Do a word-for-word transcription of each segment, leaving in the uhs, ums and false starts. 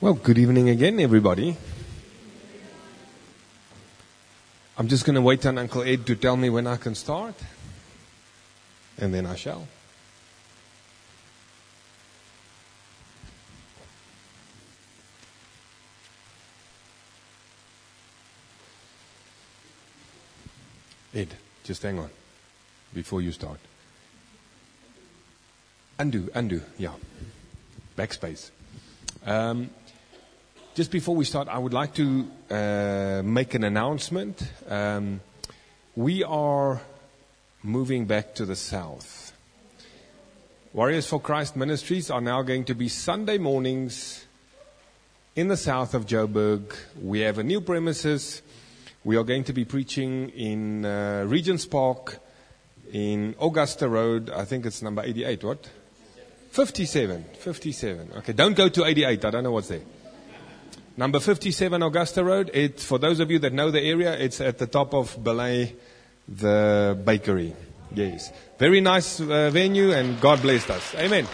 Well, good evening again, everybody. I'm just going to wait on Uncle Ed to tell me when I can start, and then I shall. Ed, just hang on before you start. Undo, undo, yeah. Backspace. Um, just before we start, I would like to uh, make an announcement. Um, we are moving back to the south. Warriors for Christ Ministries are now going to be Sunday mornings in the south of Joburg. We have a new premises. We are going to be preaching in uh, Regents Park, in Augusta Road. I think it's number eighty-eight, what? fifty-seven. fifty-seven. Okay, don't go to eighty-eight. I don't know what's there. Number fifty-seven Augusta Road. It, for those of you that know the area, it's at the top of Belay, the bakery. Yes. Very nice uh, venue, and God blessed us. Amen.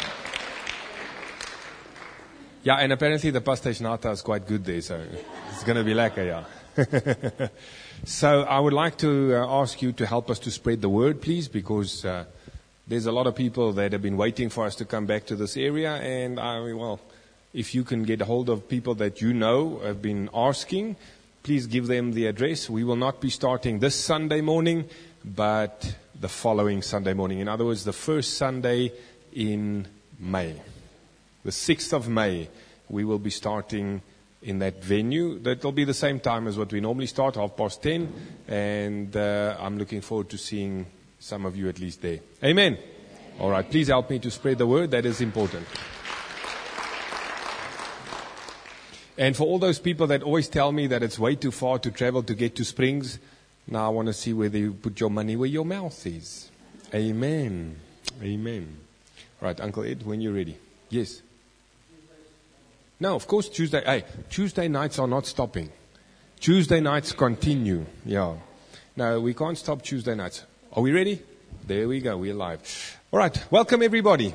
Yeah, and apparently the pastéis nata is quite good there, so it's going to be lekker, yeah. So I would like to uh, ask you to help us to spread the word, please, because uh, there's a lot of people that have been waiting for us to come back to this area, and I, well, if you can get a hold of people that you know have been asking, please give them the address. We will not be starting this Sunday morning, but the following Sunday morning. In other words, the first Sunday in May. The sixth of May, we will be starting in that venue. That will be the same time as what we normally start, half past ten, and uh, I'm looking forward to seeing some of you at least there. Amen. All right, please help me to spread the word. That is important. And for all those people that always tell me that it's way too far to travel to get to Springs, now I want to see whether you put your money where your mouth is. Amen. Amen. All right, Uncle Ed, when you're ready. Yes. No, of course, Tuesday. Hey, Tuesday nights are not stopping. Tuesday nights continue. Yeah. No, we can't stop Tuesday nights. Are we ready? There we go. We're live. All right. Welcome, everybody.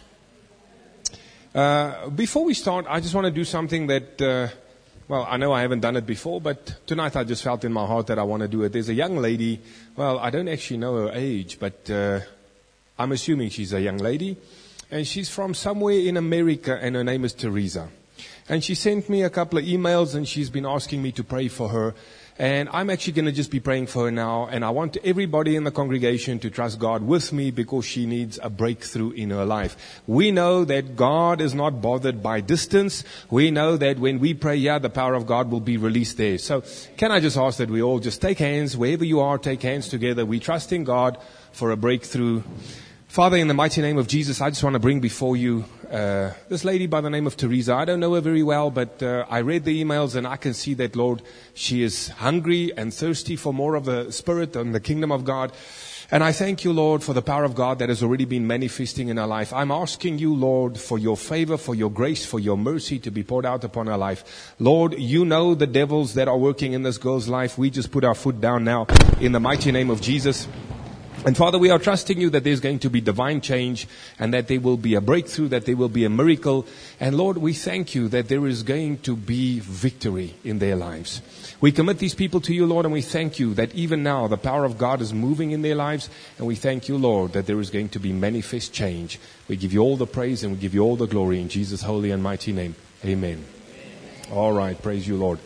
Uh, before we start, I just want to do something that, uh, well, I know I haven't done it before, but tonight I just felt in my heart that I want to do it. There's a young lady. Well, I don't actually know her age, but uh, I'm assuming she's a young lady. And she's from somewhere in America, and her name is Teresa. And she sent me a couple of emails, and she's been asking me to pray for her. And I'm actually going to just be praying for her now. And I want everybody in the congregation to trust God with me, because she needs a breakthrough in her life. We know that God is not bothered by distance. We know that when we pray, yeah, the power of God will be released there. So can I just ask that we all just take hands, wherever you are, take hands together. We trust in God for a breakthrough. Father, in the mighty name of Jesus, I just want to bring before you uh, this lady by the name of Teresa. I don't know her very well, but uh, I read the emails, and I can see that, Lord, she is hungry and thirsty for more of the Spirit and the kingdom of God. And I thank you, Lord, for the power of God that has already been manifesting in her life. I'm asking you, Lord, for your favor, for your grace, for your mercy to be poured out upon her life. Lord, you know the devils that are working in this girl's life. We just put our foot down now in the mighty name of Jesus. And Father, we are trusting you that there's going to be divine change, and that there will be a breakthrough, that there will be a miracle. And Lord, we thank you that there is going to be victory in their lives. We commit these people to you, Lord, and we thank you that even now the power of God is moving in their lives. And we thank you, Lord, that there is going to be manifest change. We give you all the praise and we give you all the glory in Jesus' holy and mighty name. Amen. All right. Praise you, Lord.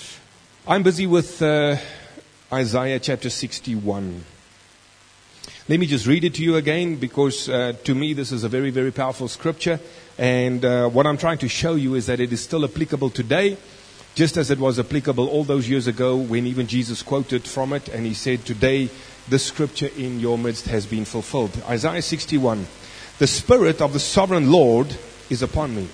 I'm busy with uh, Isaiah chapter sixty-one. Let me just read it to you again, because uh, to me this is a very, very powerful scripture. And uh, what I'm trying to show you is that it is still applicable today, just as it was applicable all those years ago when even Jesus quoted from it. And he said, today this scripture in your midst has been fulfilled. Isaiah sixty-one. The Spirit of the Sovereign Lord is upon me,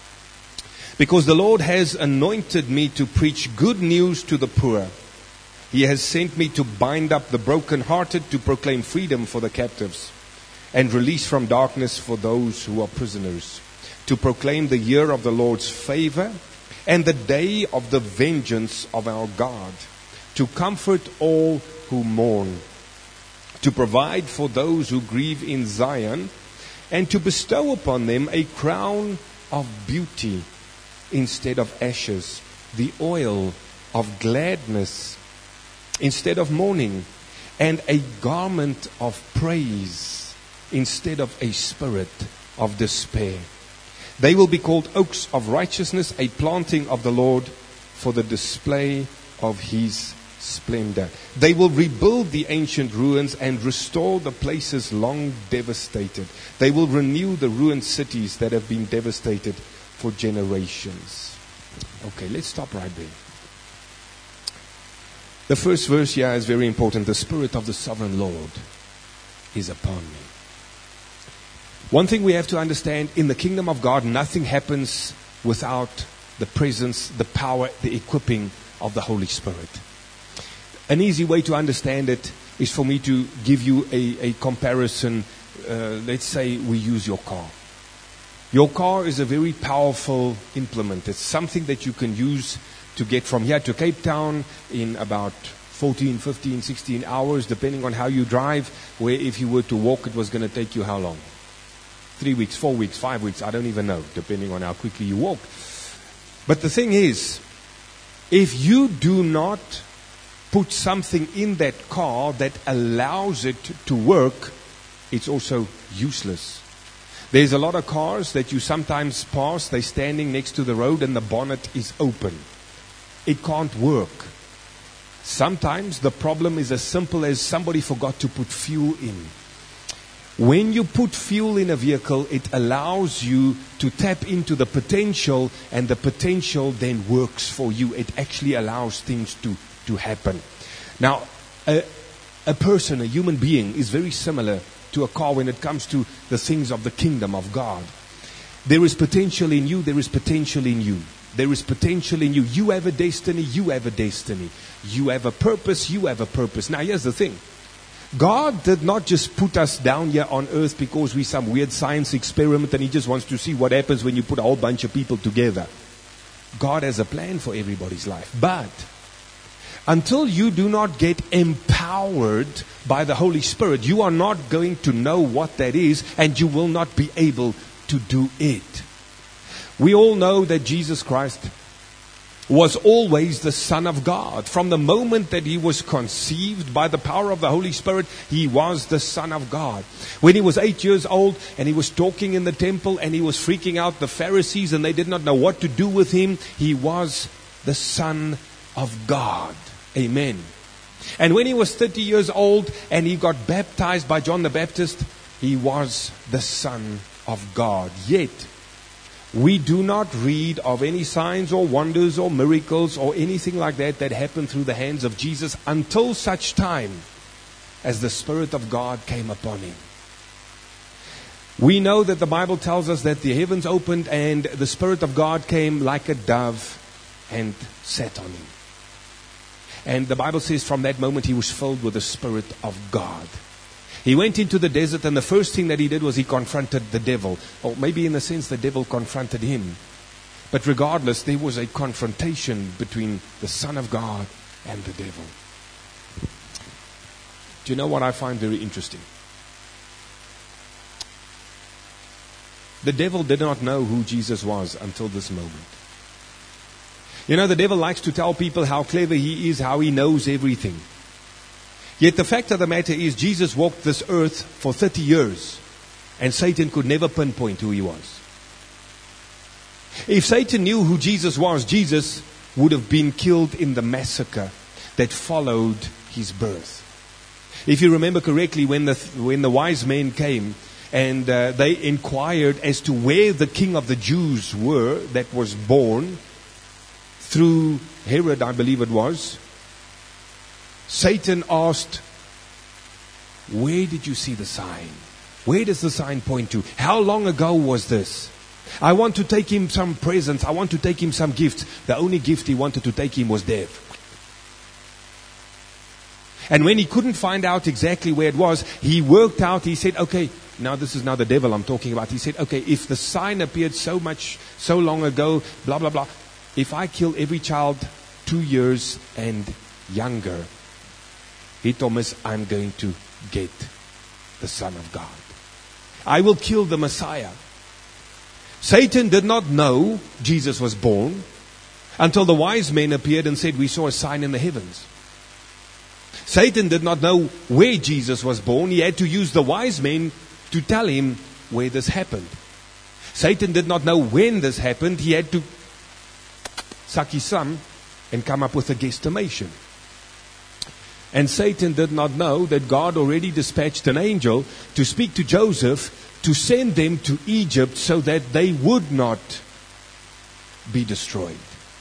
because the Lord has anointed me to preach good news to the poor. He has sent me to bind up the brokenhearted, to proclaim freedom for the captives, and release from darkness for those who are prisoners, to proclaim the year of the Lord's favor and the day of the vengeance of our God, to comfort all who mourn, to provide for those who grieve in Zion, and to bestow upon them a crown of beauty instead of ashes, the oil of gladness instead of mourning, and a garment of praise instead of a spirit of despair. They will be called oaks of righteousness, a planting of the Lord for the display of His splendor. They will rebuild the ancient ruins and restore the places long devastated. They will renew the ruined cities that have been devastated for generations. Okay, let's stop right there. The first verse here is very important. The Spirit of the Sovereign Lord is upon me. One thing we have to understand, in the kingdom of God, nothing happens without the presence, the power, the equipping of the Holy Spirit. An easy way to understand it is for me to give you a, a comparison. Uh, let's say we use your car. Your car is a very powerful implement. It's something that you can use to get from here to Cape Town in about fourteen, fifteen, sixteen hours, depending on how you drive, where if you were to walk, it was going to take you how long? Three weeks, four weeks, five weeks, I don't even know, depending on how quickly you walk. But the thing is, if you do not put something in that car that allows it to work, it's also useless. There's a lot of cars that you sometimes pass, they're standing next to the road and the bonnet is open. It can't work. Sometimes the problem is as simple as somebody forgot to put fuel in. When you put fuel in a vehicle, it allows you to tap into the potential, and the potential then works for you. It actually allows things to, to happen. Now, a, a person, a human being, is very similar to a car when it comes to the things of the kingdom of God. There is potential in you, there is potential in you. There is potential in you. You have a destiny, you have a destiny. You have a purpose, you have a purpose. Now here's the thing. God did not just put us down here on earth because we're some weird science experiment and He just wants to see what happens when you put a whole bunch of people together. God has a plan for everybody's life. But until you do not get empowered by the Holy Spirit, you are not going to know what that is, and you will not be able to do it. We all know that Jesus Christ was always the Son of God. From the moment that He was conceived by the power of the Holy Spirit, He was the Son of God. When He was eight years old and He was talking in the temple and He was freaking out the Pharisees and they did not know what to do with Him, He was the Son of God. Amen. And when He was thirty years old and He got baptized by John the Baptist, He was the Son of God. Yet, we do not read of any signs or wonders or miracles or anything like that that happened through the hands of Jesus until such time as the Spirit of God came upon Him. We know that the Bible tells us that the heavens opened and the Spirit of God came like a dove and sat on Him. And the Bible says from that moment He was filled with the Spirit of God. He went into the desert, and the first thing that He did was He confronted the devil. Or maybe in a sense the devil confronted Him. But regardless, there was a confrontation between the Son of God and the devil. Do you know what I find very interesting? The devil did not know who Jesus was until this moment. You know, the devil likes to tell people how clever he is, how he knows everything. Yet the fact of the matter is, Jesus walked this earth for thirty years, and Satan could never pinpoint who He was. If Satan knew who Jesus was, Jesus would have been killed in the massacre that followed His birth. If you remember correctly, when the when the wise men came and uh, they inquired as to where the King of the Jews were that was born, through Herod, I believe it was, Satan asked, where did you see the sign? Where does the sign point to? How long ago was this? I want to take him some presents. I want to take him some gifts. The only gift he wanted to take him was death. And when he couldn't find out exactly where it was, he worked out, he said, okay, now this is now the devil I'm talking about. He said, okay, if the sign appeared so much, so long ago, blah, blah, blah. If I kill every child two years and younger, he told us, I'm going to get the Son of God. I will kill the Messiah. Satan did not know Jesus was born until the wise men appeared and said, we saw a sign in the heavens. Satan did not know where Jesus was born. He had to use the wise men to tell him where this happened. Satan did not know when this happened. He had to suck his thumb and come up with a guesstimation. And Satan did not know that God already dispatched an angel to speak to Joseph to send them to Egypt so that they would not be destroyed.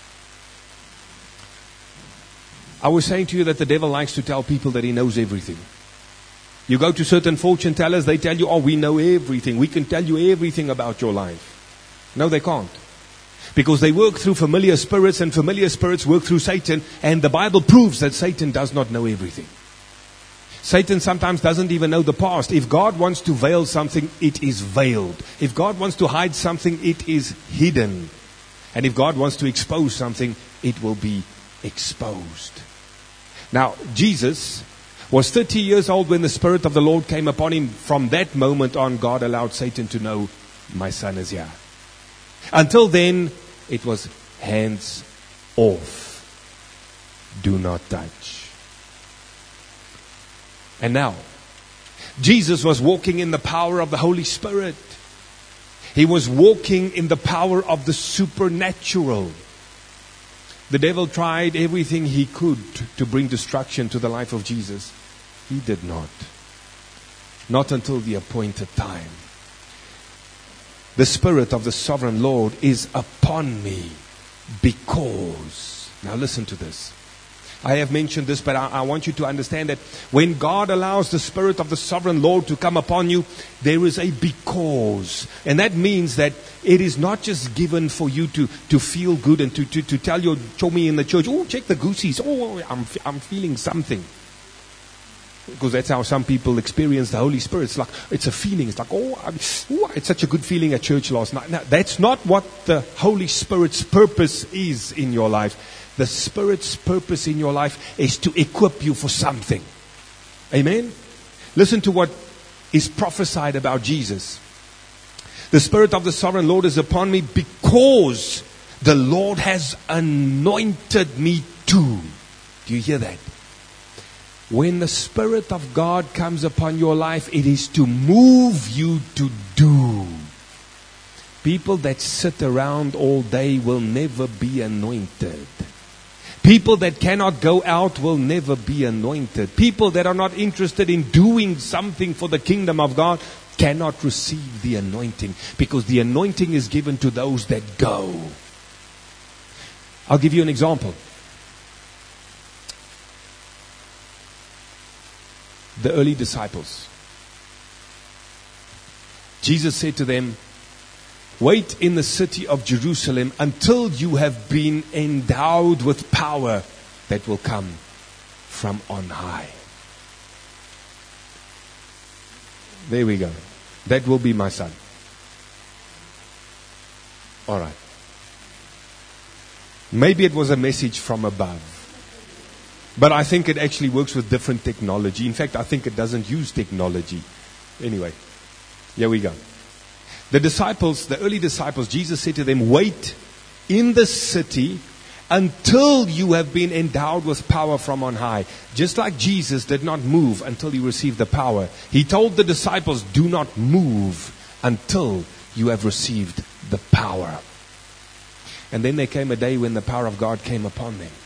I was saying to you that the devil likes to tell people that he knows everything. You go to certain fortune tellers, they tell you, oh, we know everything. We can tell you everything about your life. No, they can't. Because they work through familiar spirits, and familiar spirits work through Satan, and the Bible proves that Satan does not know everything. Satan sometimes doesn't even know the past. If God wants to veil something, it is veiled. If God wants to hide something, it is hidden. And if God wants to expose something, it will be exposed. Now, Jesus was thirty years old when the Spirit of the Lord came upon him. From that moment on, God allowed Satan to know, my son is here. Until then, it was hands off. Do not touch. And now, Jesus was walking in the power of the Holy Spirit. He was walking in the power of the supernatural. The devil tried everything he could to bring destruction to the life of Jesus. He did not. Not until the appointed time. The Spirit of the Sovereign Lord is upon me because... Now listen to this. I have mentioned this, but I, I want you to understand that when God allows the Spirit of the Sovereign Lord to come upon you, there is a because. And that means that it is not just given for you to, to feel good and to, to, to tell your chummy in the church, oh, check the goosies. Oh, I'm, I'm feeling something. Because that's how some people experience the Holy Spirit. It's like, it's a feeling. It's like, oh, I'm, oh, it's such a good feeling at church last night. Now, that's not what the Holy Spirit's purpose is in your life. The Spirit's purpose in your life is to equip you for something. Amen? Listen to what is prophesied about Jesus. The Spirit of the Sovereign Lord is upon me because the Lord has anointed me to. Do you hear that? When the Spirit of God comes upon your life, it is to move you to do. People that sit around all day will never be anointed. People that cannot go out will never be anointed. People that are not interested in doing something for the kingdom of God cannot receive the anointing, because the anointing is given to those that go. I'll give you an example. The early disciples. Jesus said to them, wait in the city of Jerusalem until you have been endowed with power that will come from on high. There we go. That will be my son. All right. Maybe it was a message from above. But I think it actually works with different technology. In fact, I think it doesn't use technology. Anyway, here we go. The disciples, the early disciples, Jesus said to them, wait in the city until you have been endowed with power from on high. Just like Jesus did not move until he received the power, he told the disciples, do not move until you have received the power. And then there came a day when the power of God came upon them.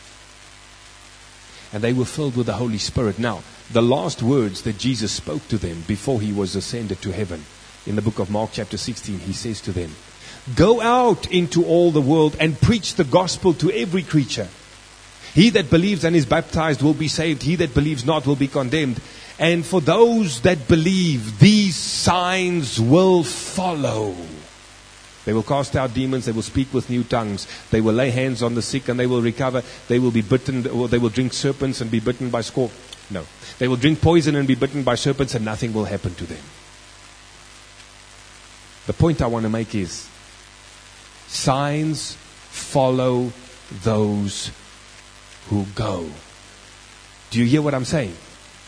And they were filled with the Holy Spirit. Now, the last words that Jesus spoke to them before he was ascended to heaven, in the book of Mark chapter sixteen, he says to them, go out into all the world and preach the gospel to every creature. He that believes and is baptized will be saved. He that believes not will be condemned. And for those that believe, these signs will follow. They will cast out demons. They will speak with new tongues. They will lay hands on the sick and they will recover. They will be bitten, or they will drink serpents and be bitten by scorpions. No. They will drink poison and be bitten by serpents, and nothing will happen to them. The point I want to make is, signs follow those who go. Do you hear what I'm saying?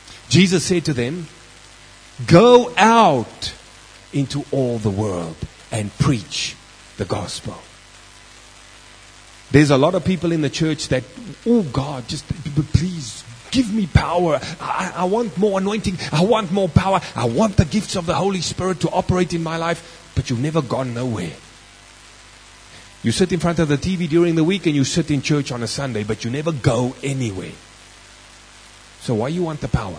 Jesus said to them, go out into all the world and preach the gospel. There's a lot of people in the church that, oh God, just please give me power. I, I want more anointing. I want more power. I want the gifts of the Holy Spirit to operate in my life. But you've never gone nowhere. You sit in front of the T V during the week and you sit in church on a Sunday, but you never go anywhere. So why you want the power?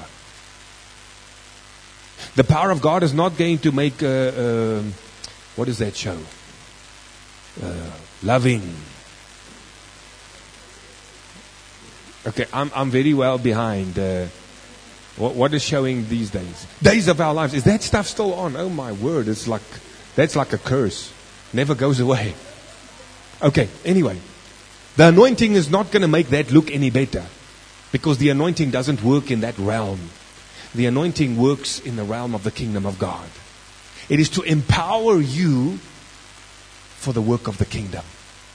The power of God is not going to make, uh, uh, what is that show? Uh, loving. Okay, I'm I'm very well behind. Uh, what what is showing these days? Days of Our Lives. Is that stuff still on? Oh my word! It's like that's like a curse. Never goes away. Okay. Anyway, the anointing is not going to make that look any better, because the anointing doesn't work in that realm. The anointing works in the realm of the kingdom of God. It is to empower you for the work of the kingdom.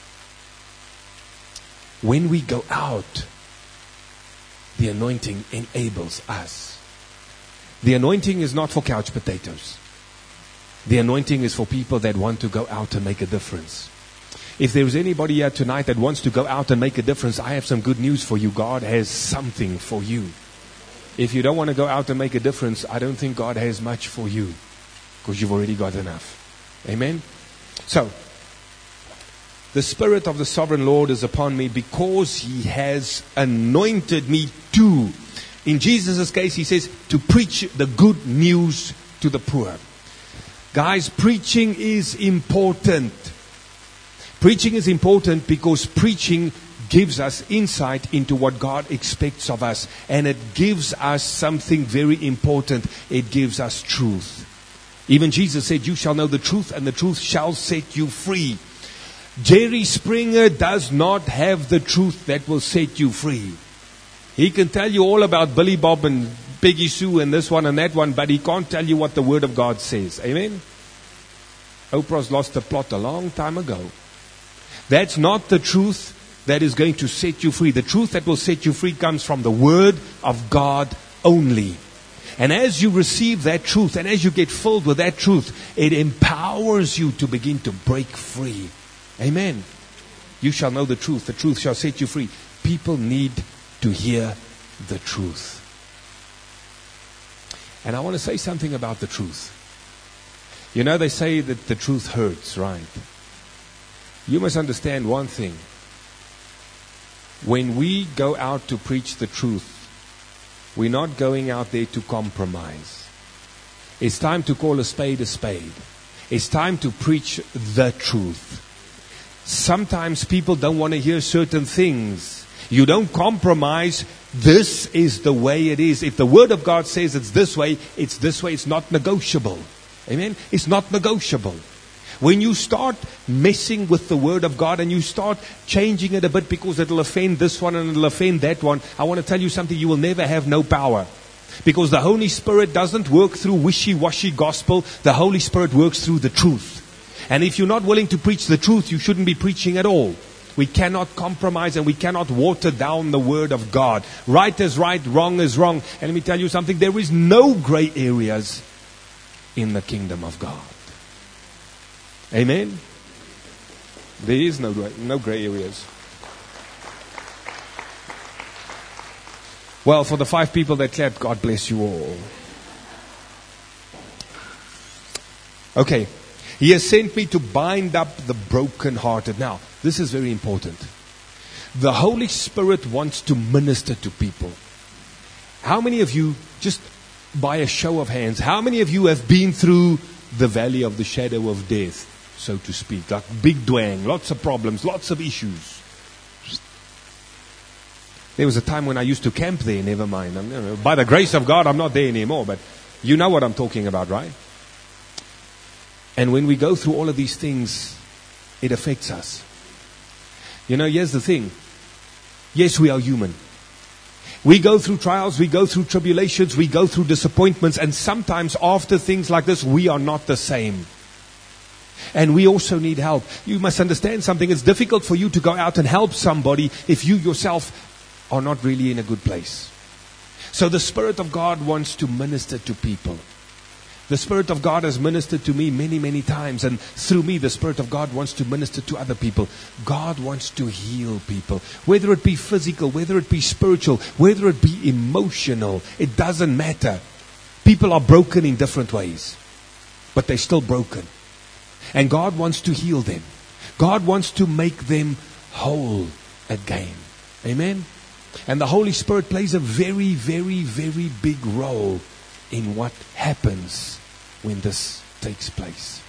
When we go out, the anointing enables us. The anointing is not for couch potatoes. The anointing is for people that want to go out and make a difference. If there's anybody here tonight that wants to go out and make a difference, I have some good news for you. God has something for you. If you don't want to go out and make a difference, I don't think God has much for you, because you've already got enough. Amen? So, the Spirit of the Sovereign Lord is upon me because He has anointed me to. In Jesus' case, He says, to preach the good news to the poor. Guys, preaching is important. Preaching is important because preaching gives us insight into what God expects of us. And it gives us something very important. It gives us truth. Even Jesus said, you shall know the truth, and the truth shall set you free. Jerry Springer does not have the truth that will set you free. He can tell you all about Billy Bob and Peggy Sue and this one and that one, but he can't tell you what the Word of God says. Amen? Oprah's lost the plot a long time ago. That's not the truth that is going to set you free. The truth that will set you free comes from the Word of God only. And as you receive that truth, and as you get filled with that truth, it empowers you to begin to break free. Amen. You shall know the truth. The truth shall set you free. People need to hear the truth. And I want to say something about the truth. You know, they say that the truth hurts, right? You must understand one thing. When we go out to preach the truth, we're not going out there to compromise. It's time to call a spade a spade. It's time to preach the truth. Sometimes people don't want to hear certain things. You don't compromise. This is the way it is. If the Word of God says it's this way, it's this way. It's not negotiable. Amen? It's not negotiable. When you start messing with the Word of God and you start changing it a bit because it'll offend this one and it'll offend that one, I want to tell you something, you will never have no power. Because the Holy Spirit doesn't work through wishy-washy gospel. The Holy Spirit works through the truth. And if you're not willing to preach the truth, you shouldn't be preaching at all. We cannot compromise and we cannot water down the Word of God. Right is right, wrong is wrong. And let me tell you something, there is no gray areas in the kingdom of God. Amen? There is no gray, no gray areas. Well, for the five people that clapped, God bless you all. Okay. He has sent me to bind up the brokenhearted. Now, this is very important. The Holy Spirit wants to minister to people. How many of you, just by a show of hands, how many of you have been through the valley of the shadow of death, so to speak? Like big dwang, lots of problems, lots of issues. There was a time when I used to camp there, never mind. I'm, you know, by the grace of God, I'm not there anymore, but you know what I'm talking about, right? And when we go through all of these things, it affects us. You know, here's the thing. Yes, we are human. We go through trials, we go through tribulations, we go through disappointments, and sometimes after things like this, we are not the same. And we also need help. You must understand something. It's difficult for you to go out and help somebody if you yourself are not really in a good place. So the Spirit of God wants to minister to people. The Spirit of God has ministered to me many, many times. And through me, the Spirit of God wants to minister to other people. God wants to heal people. Whether it be physical, whether it be spiritual, whether it be emotional, it doesn't matter. People are broken in different ways. But they're still broken. And God wants to heal them. God wants to make them whole again. Amen? And the Holy Spirit plays a very, very, very big role in what happens when this takes place.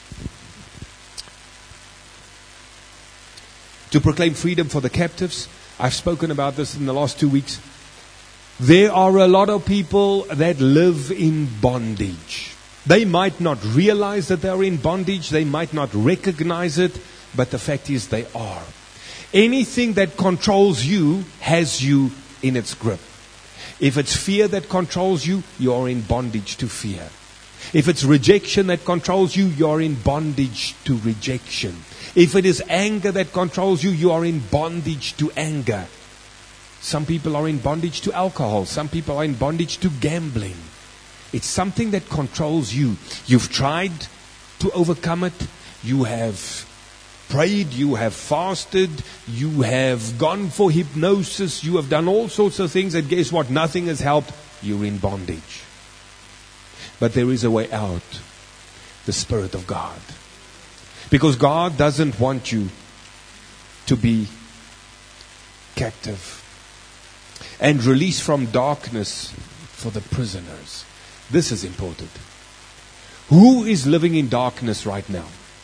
To proclaim freedom for the captives. I've spoken about this in the last two weeks. There are a lot of people that live in bondage. They might not realize that they're in bondage. They might not recognize it. But the fact is they are. Anything that controls you has you in its grip. If it's fear that controls you, you're in bondage to fear. If it's rejection that controls you, you're in bondage to rejection. If it is anger that controls you, you are in bondage to anger. Some people are in bondage to alcohol. Some people are in bondage to gambling. It's something that controls you. You've tried to overcome it. You have prayed, you have fasted, you have gone for hypnosis, you have done all sorts of things, and guess what? Nothing has helped. You're in bondage. But there is a way out. The Spirit of God. Because God doesn't want you to be captive and released from darkness for the prisoners. This is important. Who is living in darkness right now?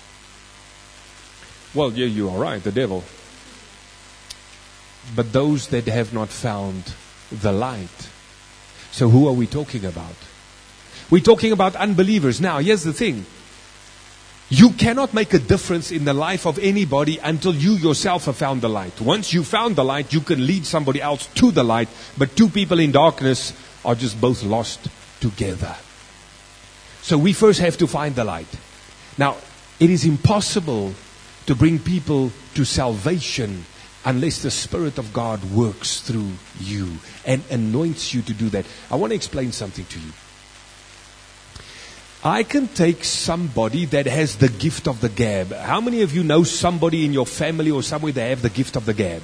Well, yeah, you are right, the devil. But those that have not found the light. So who are we talking about? We're talking about unbelievers. Now, here's the thing. You cannot make a difference in the life of anybody until you yourself have found the light. Once you found the light, you can lead somebody else to the light. But two people in darkness are just both lost together. So we first have to find the light. Now, it is impossible to bring people to salvation unless the Spirit of God works through you and anoints you to do that. I want to explain something to you. I can take somebody that has the gift of the gab. How many of you know somebody in your family or somewhere that have the gift of the gab?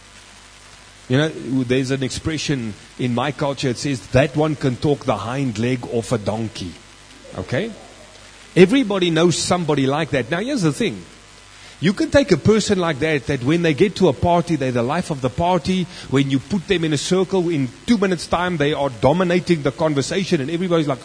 You know, there's an expression in my culture. It says, that one can talk the hind leg off a donkey. Okay? Everybody knows somebody like that. Now, here's the thing. You can take a person like that, that when they get to a party, they're the life of the party. When you put them in a circle, in two minutes' time, they are dominating the conversation and everybody's like...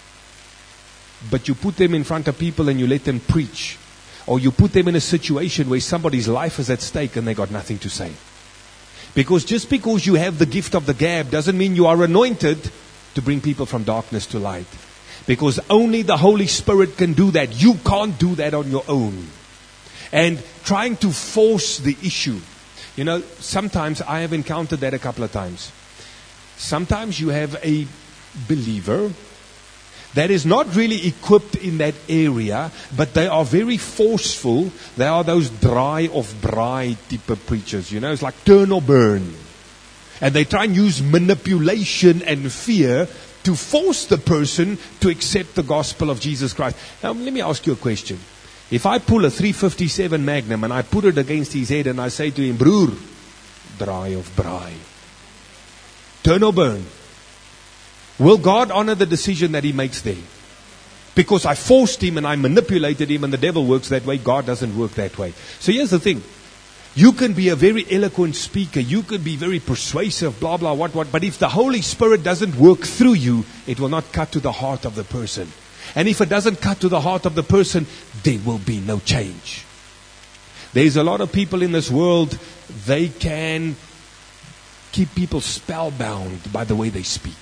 But you put them in front of people and you let them preach. Or you put them in a situation where somebody's life is at stake and they got nothing to say. Because just because you have the gift of the gab doesn't mean you are anointed to bring people from darkness to light. Because only the Holy Spirit can do that. You can't do that on your own. And trying to force the issue. You know, sometimes I have encountered that a couple of times. Sometimes you have a believer that is not really equipped in that area, but they are very forceful. They are those dry of braai type of preachers, you know, it's like turn or burn. And they try and use manipulation and fear to force the person to accept the gospel of Jesus Christ. Now, let me ask you a question. If I pull a three fifty-seven Magnum and I put it against his head and I say to him, broer, dry of braai, turn or burn, will God honor the decision that he makes there? Because I forced him and I manipulated him, and the devil works that way. God doesn't work that way. So here's the thing. You can be a very eloquent speaker. You could be very persuasive, blah, blah, what, what. But if the Holy Spirit doesn't work through you, it will not cut to the heart of the person. And if it doesn't cut to the heart of the person, there will be no change. There's a lot of people in this world, they can keep people spellbound by the way they speak.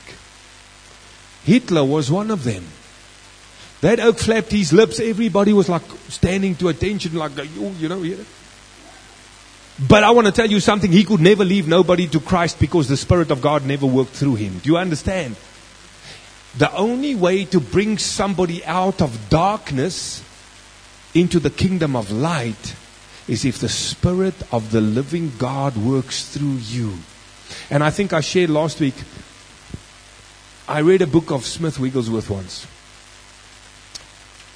Hitler was one of them. That oak flapped his lips. Everybody was like standing to attention, like, you, you know. Yeah. But I want to tell you something. He could never leave nobody to Christ because the Spirit of God never worked through him. Do you understand? The only way to bring somebody out of darkness into the kingdom of light is if the Spirit of the living God works through you. And I think I shared last week, I read a book of Smith Wigglesworth once.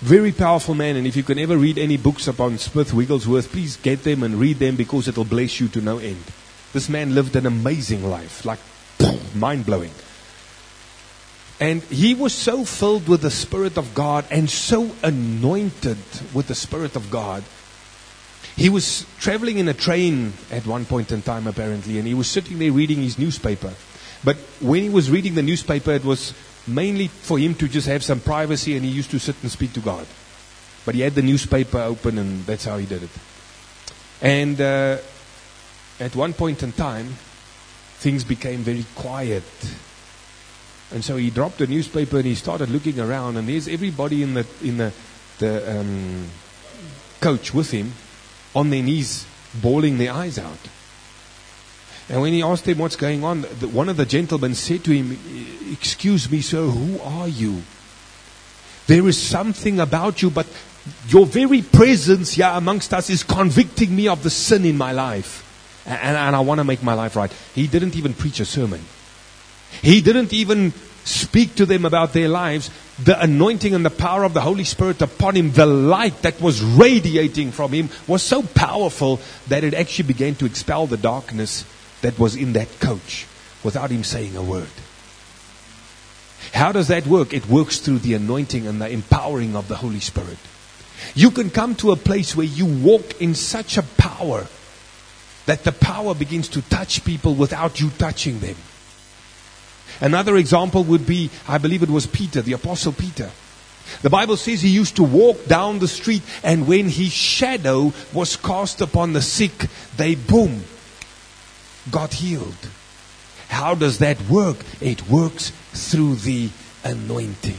Very powerful man, and if you can ever read any books upon Smith Wigglesworth, please get them and read them because it will bless you to no end. This man lived an amazing life, like mind-blowing. And he was so filled with the Spirit of God and so anointed with the Spirit of God. He was traveling in a train at one point in time apparently, and he was sitting there reading his newspaper. But when he was reading the newspaper, it was mainly for him to just have some privacy, and he used to sit and speak to God. But he had the newspaper open, and that's how he did it. And uh, at one point in time, things became very quiet. And so he dropped the newspaper and he started looking around, and there's everybody in the in the, the um, coach with him on their knees, bawling their eyes out. And when he asked him what's going on, the, one of the gentlemen said to him, "Excuse me, sir, who are you? There is something about you, but your very presence here amongst us is convicting me of the sin in my life. And, and I want to make my life right." He didn't even preach a sermon. He didn't even speak to them about their lives. The anointing and the power of the Holy Spirit upon him, the light that was radiating from him was so powerful that it actually began to expel the darkness that was in that coach without him saying a word. How does that work? It works through the anointing and the empowering of the Holy Spirit. You can come to a place where you walk in such a power that the power begins to touch people without you touching them. Another example would be, I believe it was Peter, the Apostle Peter. The Bible says he used to walk down the street, and when his shadow was cast upon the sick, they, boom, got healed. How does that work? It works through the anointing.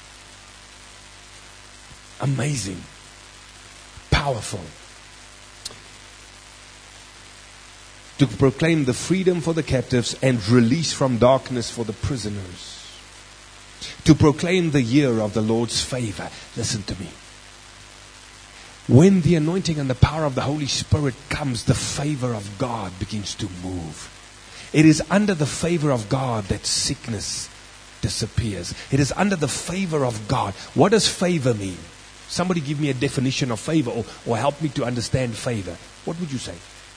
Amazing. Powerful. To proclaim the freedom for the captives and release from darkness for the prisoners. To proclaim the year of the Lord's favor. Listen to me. When the anointing and the power of the Holy Spirit comes, the favor of God begins to move. It is under the favor of God that sickness disappears. It is under the favor of God. What does favor mean? Somebody give me a definition of favor, or, or help me to understand favor. What would you say?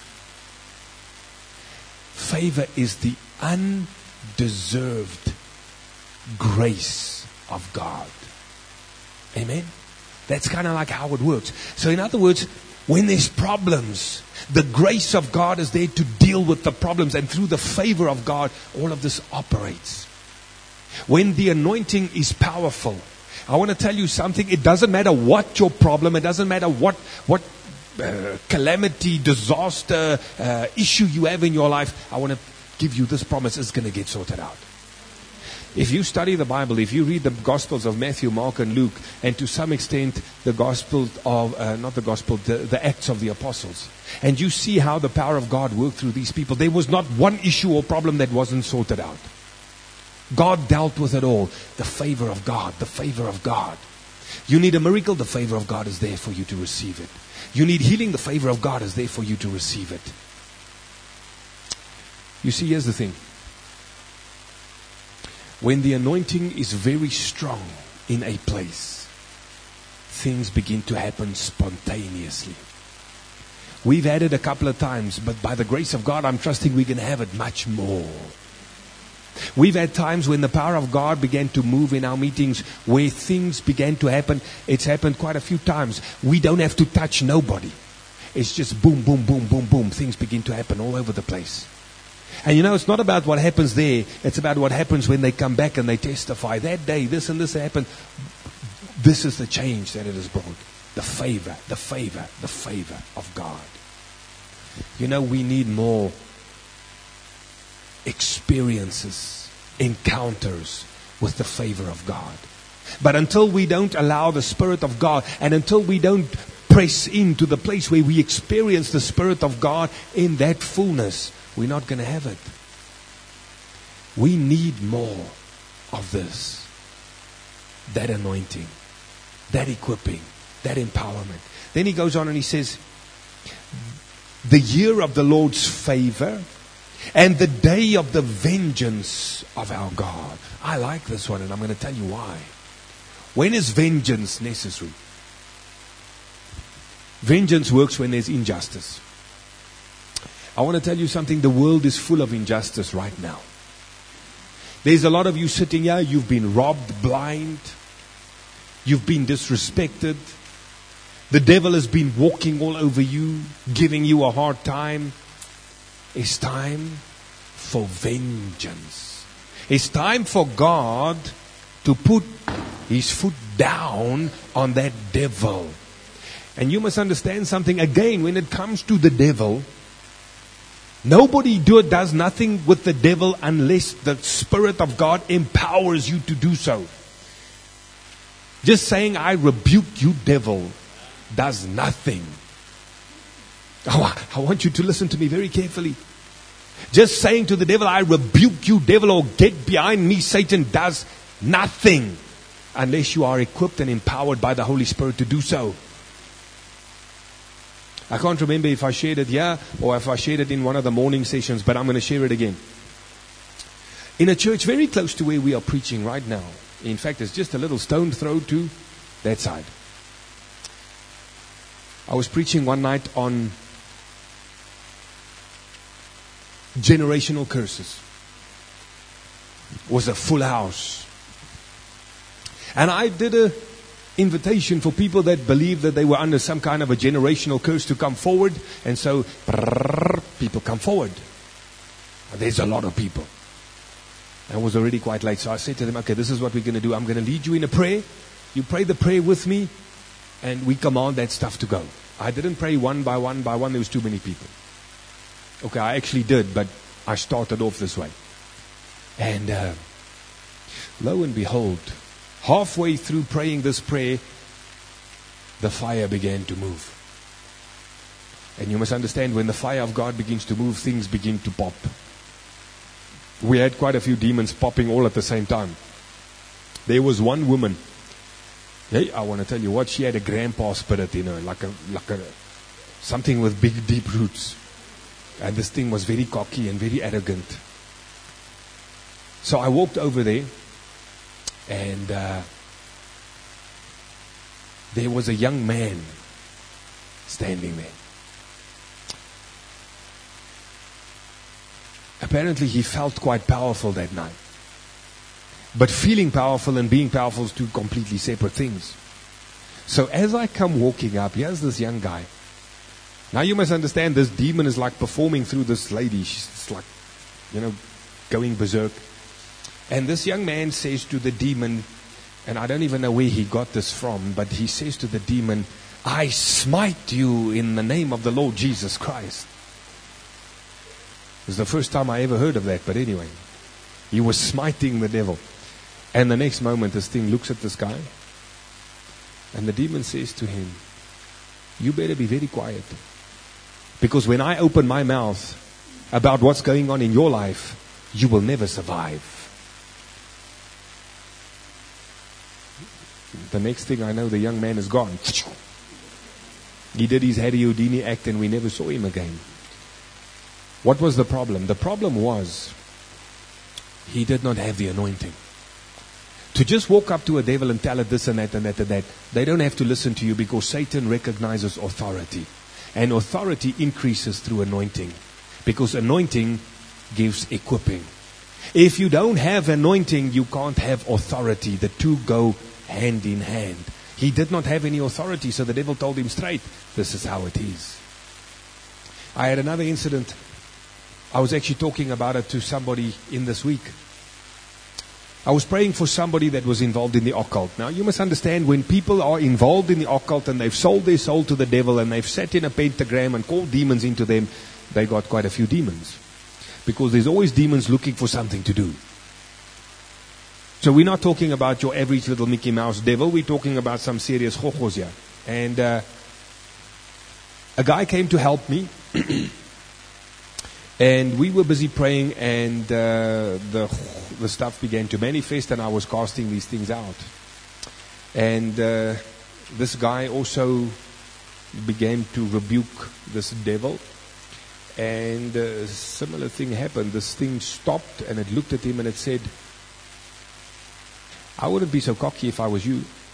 Favor is the undeserved grace of God. Amen? That's kind of like how it works. So in other words, when there's problems, the grace of God is there to deal with the problems, and through the favor of God, all of this operates. When the anointing is powerful, I want to tell you something. It doesn't matter what your problem, it doesn't matter what what uh, calamity, disaster, uh, issue you have in your life. I want to give you this promise: it's going to get sorted out. If you study the Bible, if you read the Gospels of Matthew, Mark, and Luke, and to some extent the Gospel of, uh, not the Gospel, the, the Acts of the Apostles, and you see how the power of God worked through these people, there was not one issue or problem that wasn't sorted out. God dealt with it all. The favor of God, the favor of God. You need a miracle, the favor of God is there for you to receive it. You need healing, the favor of God is there for you to receive it. You see, here's the thing. When the anointing is very strong in a place, things begin to happen spontaneously. We've had it a couple of times, but by the grace of God, I'm trusting we can have it much more. We've had times when the power of God began to move in our meetings, where things began to happen. It's happened quite a few times. We don't have to touch nobody. It's just boom, boom, boom, boom, boom. Things begin to happen all over the place. And you know, it's not about what happens there. It's about what happens when they come back and they testify. That day, this and this happened. This is the change that it has brought. The favor, the favor, the favor of God. You know, we need more experiences, encounters with the favor of God. But until we don't allow the Spirit of God, and until we don't press into the place where we experience the Spirit of God in that fullness, we're not going to have it. We need more of this. That anointing, that equipping, that empowerment. Then he goes on and he says, the year of the Lord's favor and the day of the vengeance of our God. I like this one, and I'm going to tell you why. When is vengeance necessary? Vengeance works when there's injustice. I want to tell you something. The world is full of injustice right now. There's a lot of you sitting here. You've been robbed blind. You've been disrespected. The devil has been walking all over you, giving you a hard time. It's time for vengeance. It's time for God to put His foot down on that devil. And you must understand something again. When it comes to the devil, nobody do, does nothing with the devil unless the Spirit of God empowers you to do so. Just saying, I rebuke you, devil, does nothing. Oh, I want you to listen to me very carefully. Just saying to the devil, I rebuke you, devil, or get behind me, Satan, does nothing unless you are equipped and empowered by the Holy Spirit to do so. I can't remember if I shared it here or if I shared it in one of the morning sessions, but I'm going to share it again. In a church very close to where we are preaching right now, in fact, it's just a little stone throw to that side. I was preaching one night on generational curses. It was a full house. And I did a invitation for people that believed that they were under some kind of a generational curse to come forward. And so, brrr, people come forward. And there's a lot of people. And it was already quite late. So I said to them, okay, this is what we're going to do. I'm going to lead you in a prayer. You pray the prayer with me. And we command that stuff to go. I didn't pray one by one by one. There was too many people. Okay, I actually did, but I started off this way. And uh, lo and behold, halfway through praying this prayer, the fire began to move. And you must understand, when the fire of God begins to move, things begin to pop. We had quite a few demons popping all at the same time. There was one woman. Hey, I want to tell you what, she had a grandpa spirit in her, like a, like a, something with big, deep roots. And this thing was very cocky and very arrogant. So I walked over there, and uh, there was a young man standing there. Apparently he felt quite powerful that night. But feeling powerful and being powerful is two completely separate things. So as I come walking up, here's this young guy. Now you must understand, this demon is like performing through this lady. She's like, you know, going berserk. And this young man says to the demon, and I don't even know where he got this from, but he says to the demon, I smite you in the name of the Lord Jesus Christ. It was the first time I ever heard of that, but anyway. He was smiting the devil. And the next moment, this thing looks at this guy, and the demon says to him, you better be very quiet. Because when I open my mouth about what's going on in your life, you will never survive. The next thing I know, the young man is gone. He did his Harry Houdini act and we never saw him again. What was the problem? The problem was he did not have the anointing. To just walk up to a devil and tell it this and that and that and that, they don't have to listen to you, because Satan recognizes authority. And authority increases through anointing, because anointing gives equipping. If you don't have anointing, you can't have authority. The two go hand in hand. He did not have any authority, so the devil told him straight, this is how it is. I had another incident. I was actually talking about it to somebody in this week. I was praying for somebody that was involved in the occult. Now, you must understand, when people are involved in the occult and they've sold their soul to the devil and they've sat in a pentagram and called demons into them, they got quite a few demons. Because there's always demons looking for something to do. So we're not talking about your average little Mickey Mouse devil. We're talking about some serious chokos here. And uh, a guy came to help me. And we were busy praying, and uh, the the stuff began to manifest, and I was casting these things out. And uh, this guy also began to rebuke this devil. And a similar thing happened. This thing stopped, and it looked at him, and it said, I wouldn't be so cocky if I was you.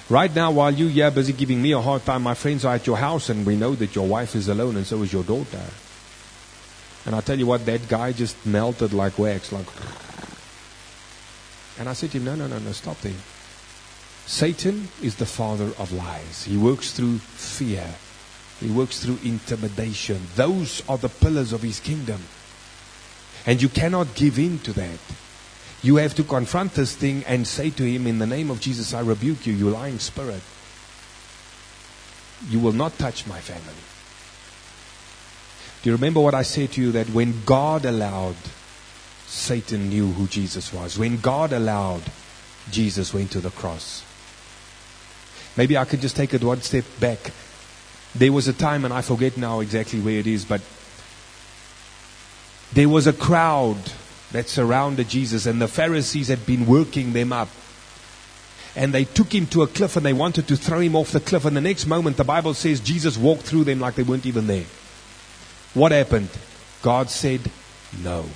Right now, while you're here busy giving me a hard time, my friends are at your house and we know that your wife is alone and so is your daughter. And I tell you what, that guy just melted like wax. like. And I said to him, no, no, no, no, stop there. Satan is the father of lies. He works through fear. He works through intimidation. Those are the pillars of his kingdom. And you cannot give in to that. You have to confront this thing and say to him, in the name of Jesus, I rebuke you, you lying spirit. You will not touch my family. Do you remember what I said to you, that when God allowed, Satan knew who Jesus was. When God allowed, Jesus went to the cross. Maybe I could just take it one step back. There was a time, and I forget now exactly where it is, but there was a crowd that surrounded Jesus, and the Pharisees had been working them up. And they took him to a cliff and they wanted to throw him off the cliff. And the next moment, the Bible says Jesus walked through them like they weren't even there. What happened? God said, no.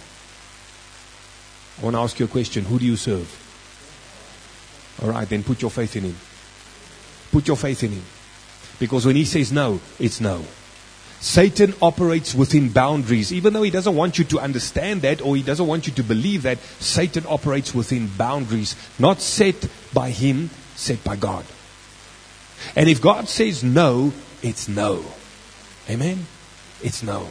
I want to ask you a question. Who do you serve? All right, then put your faith in him. Put your faith in him. Because when he says no, it's no. Satan operates within boundaries. Even though he doesn't want you to understand that, or he doesn't want you to believe that, Satan operates within boundaries. Not set by him, set by God. And if God says no, it's no. Amen? It's no.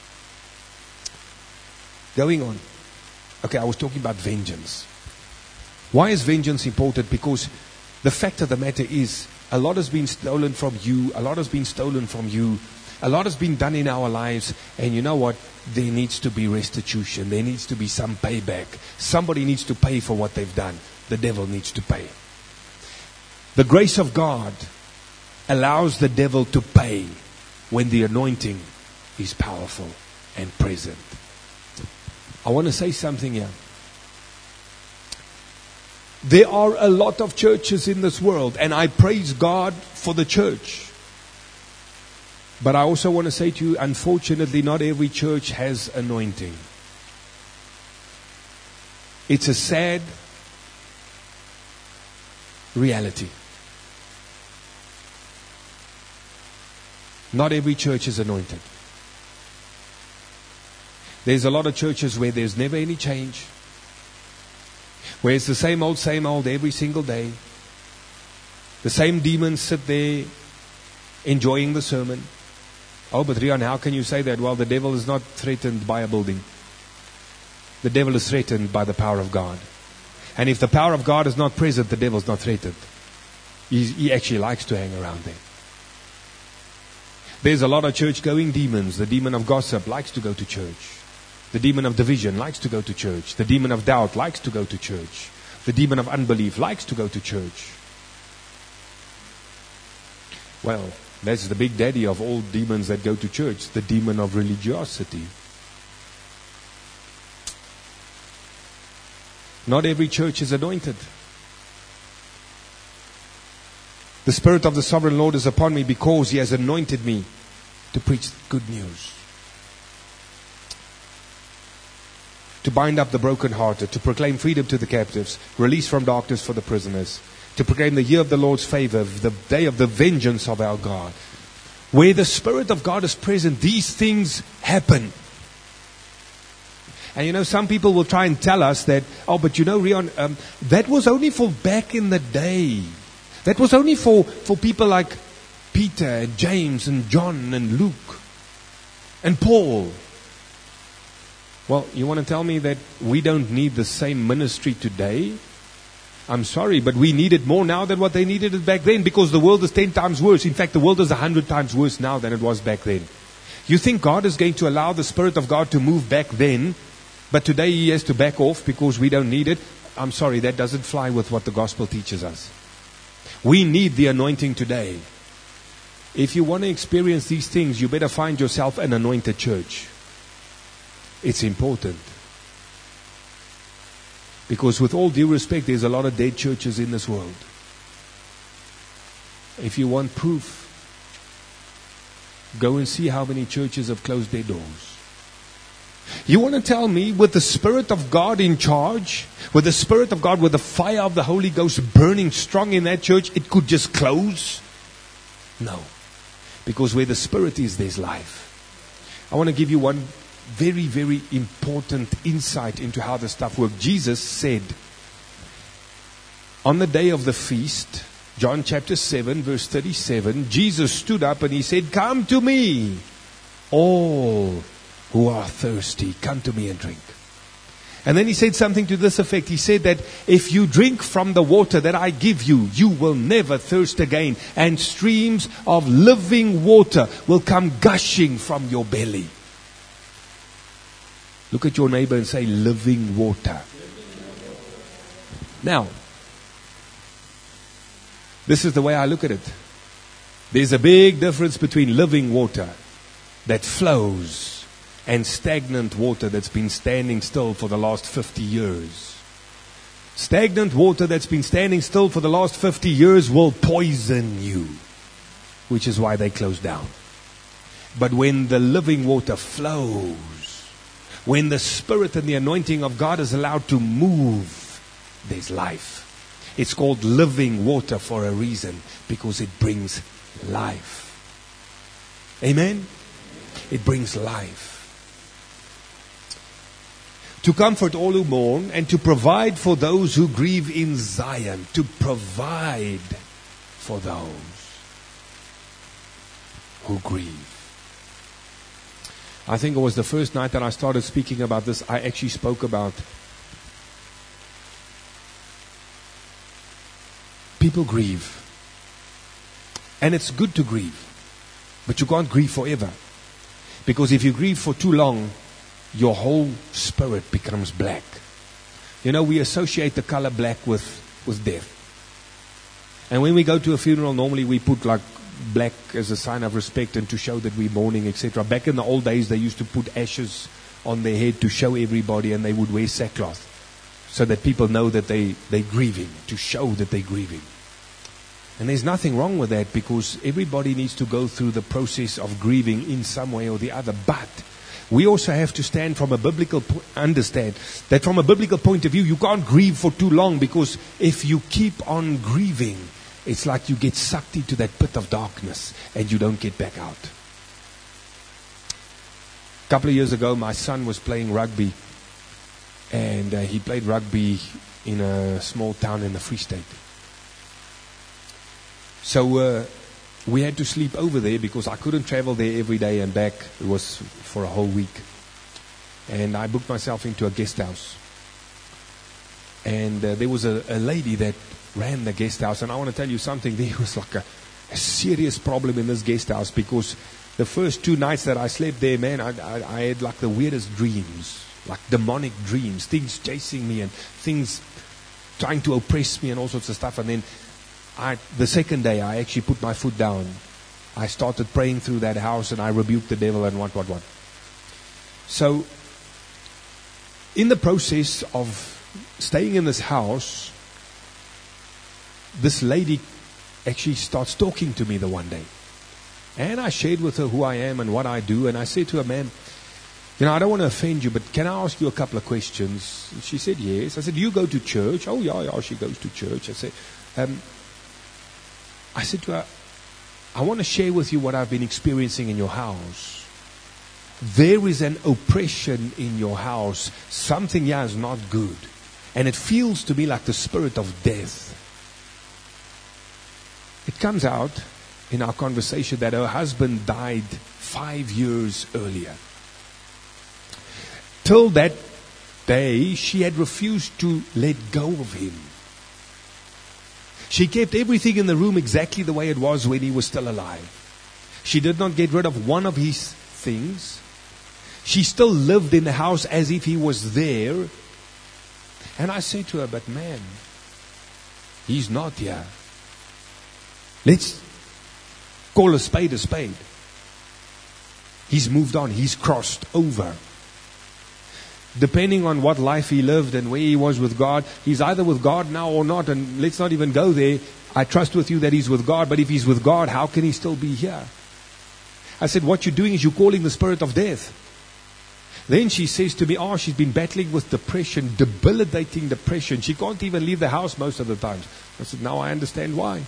Going on. Okay, I was talking about vengeance. Why is vengeance important? Because the fact of the matter is, a lot has been stolen from you. A lot has been stolen from you. A lot has been done in our lives. And you know what? There needs to be restitution. There needs to be some payback. Somebody needs to pay for what they've done. The devil needs to pay. The grace of God allows the devil to pay when the anointing is powerful and present. I want to say something here. There are a lot of churches in this world, and I praise God for the church. But I also want to say to you, unfortunately, not every church has anointing. It's a sad reality. Not every church is anointed. There's a lot of churches where there's never any change. Where it's the same old, same old every single day. The same demons sit there enjoying the sermon. Oh, but Rian, how can you say that? Well, the devil is not threatened by a building. The devil is threatened by the power of God. And if the power of God is not present, the devil is not threatened. He, he actually likes to hang around there. There's a lot of church-going demons. The demon of gossip likes to go to church. The demon of division likes to go to church. The demon of doubt likes to go to church. The demon of unbelief likes to go to church. Well, that's the big daddy of all demons that go to church. The demon of religiosity. Not every church is anointed. The Spirit of the Sovereign Lord is upon me because He has anointed me to preach good news. To bind up the brokenhearted, to proclaim freedom to the captives, release from darkness for the prisoners, to proclaim the year of the Lord's favor, the day of the vengeance of our God. Where the Spirit of God is present, these things happen. And you know, some people will try and tell us that, oh, but you know, Rion, um, that was only for back in the day. That was only for, for people like Peter and James and John and Luke and Paul. Well, you want to tell me that we don't need the same ministry today? I'm sorry, but we need it more now than what they needed it back then, because the world is ten times worse. In fact, the world is a hundred times worse now than it was back then. You think God is going to allow the Spirit of God to move back then, but today He has to back off because we don't need it? I'm sorry, that doesn't fly with what the gospel teaches us. We need the anointing today. If you want to experience these things, you better find yourself an anointed church. It's important. Because with all due respect, there's a lot of dead churches in this world. If you want proof, go and see how many churches have closed their doors. You want to tell me with the Spirit of God in charge, with the Spirit of God, with the fire of the Holy Ghost burning strong in that church, it could just close? No. Because where the Spirit is, there's life. I want to give you one very, very important insight into how the stuff works. Jesus said, on the day of the feast, John chapter seven, verse thirty-seven, Jesus stood up and he said, "Come to me, all who are thirsty, come to me and drink." And then he said something to this effect. He said that if you drink from the water that I give you, you will never thirst again. And streams of living water will come gushing from your belly. Look at your neighbor and say, living water. Now, this is the way I look at it. There's a big difference between living water that flows and stagnant water that's been standing still for the last fifty years. Stagnant water that's been standing still for the last fifty years will poison you, which is why they close down. But when the living water flows, when the Spirit and the anointing of God is allowed to move, there's life. It's called living water for a reason, because it brings life. Amen? It brings life. To comfort all who mourn and to provide for those who grieve in Zion. To provide for those who grieve. I think it was the first night that I started speaking about this, I actually spoke about people grieve. And it's good to grieve. But you can't grieve forever. Because if you grieve for too long, your whole spirit becomes black. You know, we associate the color black with, with death. And when we go to a funeral, normally we put like black as a sign of respect and to show that we're mourning, et cetera. Back in the old days, they used to put ashes on their head to show everybody, and they would wear sackcloth so that people know that they, they're grieving, to show that they're grieving. And there's nothing wrong with that, because everybody needs to go through the process of grieving in some way or the other. But we also have to stand from a biblical, po- understand that from a biblical point of view, you can't grieve for too long, because if you keep on grieving, it's like you get sucked into that pit of darkness and you don't get back out. A couple of years ago, my son was playing rugby, and uh, he played rugby in a small town in the Free State. So uh, we had to sleep over there because I couldn't travel there every day and back. It was for a whole week. And I booked myself into a guest house. And uh, there was a, a lady that ran the guest house. And I want to tell you something. There was like a, a serious problem in this guest house, because the first two nights that I slept there, man, I, I, I had like the weirdest dreams. Like demonic dreams. Things chasing me and things trying to oppress me and all sorts of stuff. And then I, the second day, I actually put my foot down. I started praying through that house, and I rebuked the devil and what, what, what. So, in the process of staying in this house, this lady actually starts talking to me the one day. And I shared with her who I am and what I do. And I said to her, "Ma'am, you know, I don't want to offend you, but can I ask you a couple of questions?" She said, "Yes." I said, "Do you go to church?" "Oh, yeah, yeah, she goes to church." I said, um, I said to her, "I want to share with you what I've been experiencing in your house. There is an oppression in your house. Something here is not good. And it feels to me like the spirit of death." It comes out in our conversation that her husband died five years earlier. Till that day, she had refused to let go of him. She kept everything in the room exactly the way it was when he was still alive. She did not get rid of one of his things. She still lived in the house as if he was there. And I said to her, "But man, he's not here. Let's call a spade a spade. He's moved on. He's crossed over. Depending on what life he lived and where he was with God, he's either with God now or not. And let's not even go there. I trust with you that he's with God. But if he's with God, how can he still be here?" I said, "What you're doing is you're calling the spirit of death. Then she says to me, oh, she's been battling with depression, debilitating depression. She can't even leave the house most of the time. I said, now I understand why.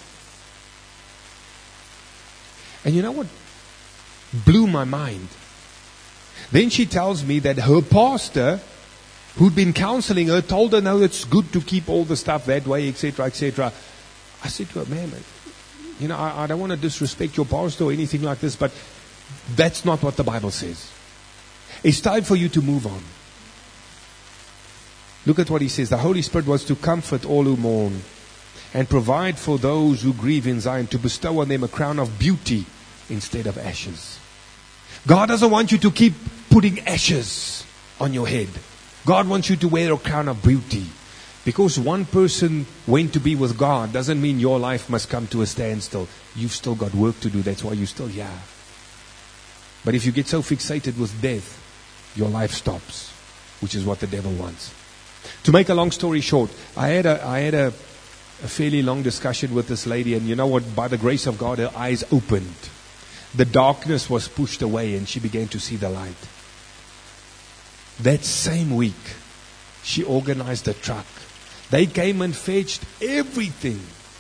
And you know what blew my mind? Then she tells me that her pastor, who'd been counseling her, told her, no, it's good to keep all the stuff that way, et cetera, et cetera. I said to her, man, you know, I, I don't want to disrespect your pastor or anything like this, but that's not what the Bible says. It's time for you to move on. Look at what he says. The Holy Spirit was to comfort all who mourn and provide for those who grieve in Zion, to bestow on them a crown of beauty instead of ashes. God doesn't want you to keep putting ashes on your head. God wants you to wear a crown of beauty. Because one person went to be with God doesn't mean your life must come to a standstill. You've still got work to do. That's why you're still here. But if you get so fixated with death, your life stops, which is what the devil wants. To make a long story short, I had a, I had a, a fairly long discussion with this lady, and you know what? By the grace of God, her eyes opened. The darkness was pushed away, and she began to see the light. That same week, she organized a truck. They came and fetched everything.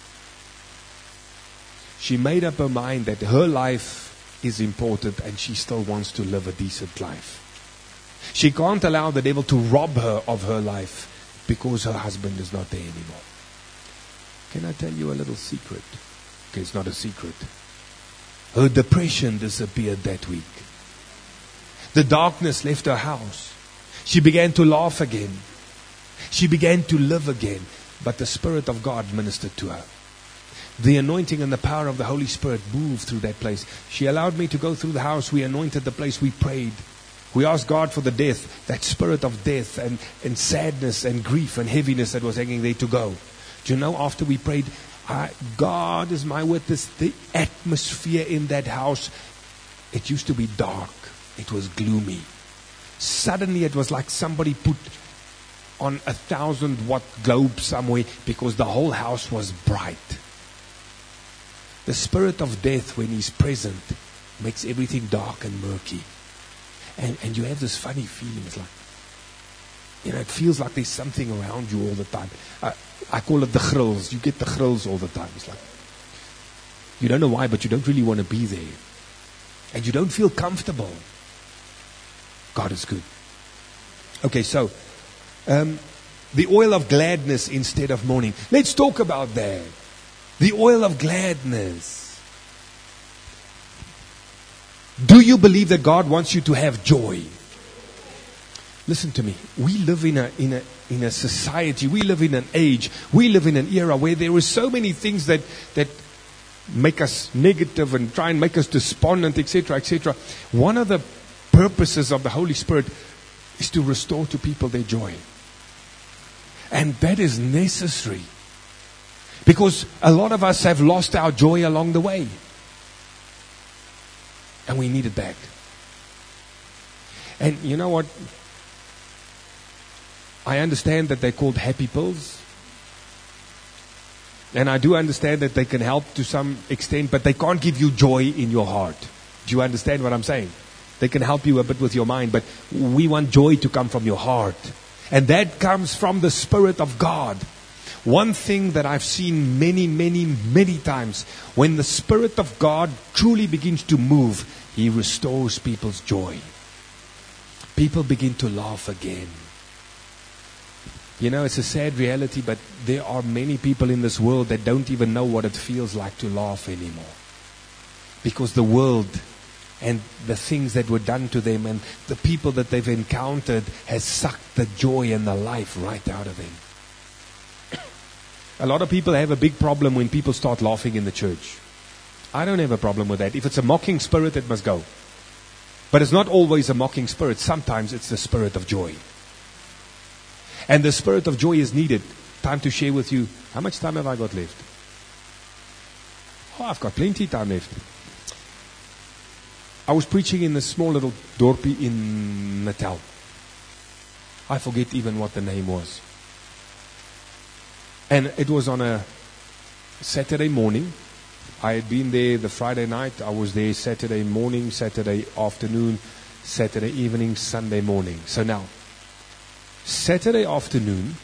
She made up her mind that her life is important, and she still wants to live a decent life. She can't allow the devil to rob her of her life because her husband is not there anymore. Can I tell you a little secret? Okay, it's not a secret. Her depression disappeared that week. The darkness left her house. She began to laugh again. She began to live again. But the Spirit of God ministered to her. The anointing and the power of the Holy Spirit moved through that place. She allowed me to go through the house. We anointed the place. We prayed. We asked God for the death, that spirit of death and, and sadness and grief and heaviness that was hanging there to go. Do you know, after we prayed, I, God is my witness, the atmosphere in that house, it used to be dark. It was gloomy. Suddenly it was like somebody put on a thousand watt globe somewhere, because the whole house was bright. The spirit of death, when he's present, makes everything dark and murky. And, and you have this funny feeling. It's like, you know, it feels like there's something around you all the time. Uh, I call it the grills. You get the grills all the time. It's like, you don't know why, but you don't really want to be there. And you don't feel comfortable. God is good. Okay, so, um, the oil of gladness instead of mourning. Let's talk about that. The oil of gladness. Do you believe that God wants you to have joy? Listen to me. We live in a in a in a society. We live in an age. We live in an era where there are so many things that that make us negative and try and make us despondent, et cetera, et cetera. One of the purposes of the Holy Spirit is to restore to people their joy, and that is necessary, because a lot of us have lost our joy along the way. And we need it back. And you know what? I understand that they're called happy pills. And I do understand that they can help to some extent, but they can't give you joy in your heart. Do you understand what I'm saying? They can help you a bit with your mind, but we want joy to come from your heart. And that comes from the Spirit of God. One thing that I've seen many, many, many times, when the Spirit of God truly begins to move, He restores people's joy. People begin to laugh again. You know, it's a sad reality, but there are many people in this world that don't even know what it feels like to laugh anymore. Because the world and the things that were done to them and the people that they've encountered has sucked the joy and the life right out of them. A lot of people have a big problem when people start laughing in the church. I don't have a problem with that. If it's a mocking spirit, it must go. But it's not always a mocking spirit. Sometimes it's the spirit of joy. And the spirit of joy is needed. Time to share with you. How much time have I got left? Oh, I've got plenty time left. I was preaching in a small little dorpie in Natal. I forget even what the name was. And it was on a Saturday morning. I had been there the Friday night. I was there Saturday morning, Saturday afternoon. Saturday evening, Sunday morning. So now, Saturday afternoon,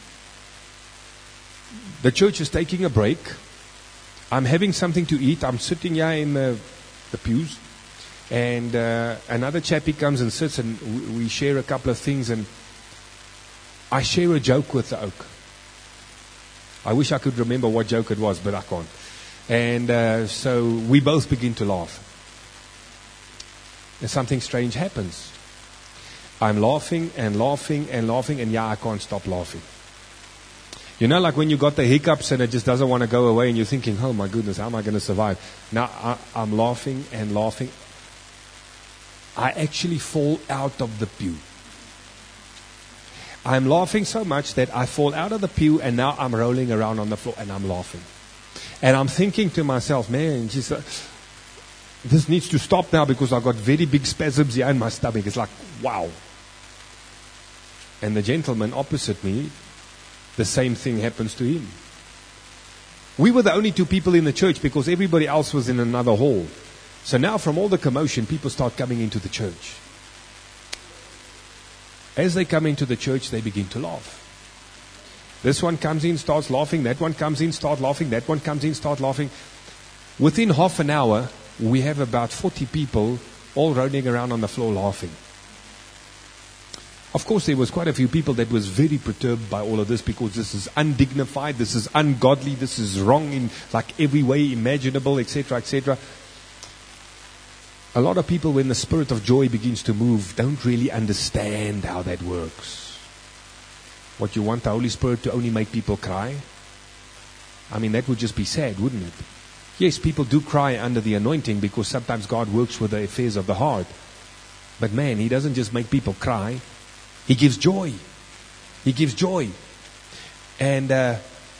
the church is taking a break. I'm having something to eat. I'm sitting here in the, the pews. And uh, another chappie comes and sits, and we share a couple of things. And I share a joke with the oak. I wish I could remember what joke it was, but I can't. And uh, so we both begin to laugh. And something strange happens. I'm laughing and laughing and laughing, and yeah, I can't stop laughing. You know, like when you got the hiccups and it just doesn't want to go away, and you're thinking, oh my goodness, how am I going to survive? Now I, I'm laughing and laughing. I actually fall out of the pew. I'm laughing so much that I fall out of the pew, and now I'm rolling around on the floor and I'm laughing. And I'm thinking to myself, man, just, uh, this needs to stop now because I've got very big spasms here in my stomach. It's like, wow. And the gentleman opposite me, the same thing happens to him. We were the only two people in the church because everybody else was in another hall. So now from all the commotion, people start coming into the church. As they come into the church, they begin to laugh. This one comes in, starts laughing. That one comes in, starts laughing. That one comes in, starts laughing. Within half an hour, we have about forty people all rolling around on the floor laughing. Of course, there was quite a few people that was very perturbed by all of this because this is undignified, this is ungodly, this is wrong in like every way imaginable, et cetera, et cetera. A lot of people, when the spirit of joy begins to move, don't really understand how that works. What, you want the Holy Spirit to only make people cry? I mean, that would just be sad, wouldn't it? Yes, people do cry under the anointing because sometimes God works with the affairs of the heart. But man, He doesn't just make people cry. He gives joy. He gives joy. And uh,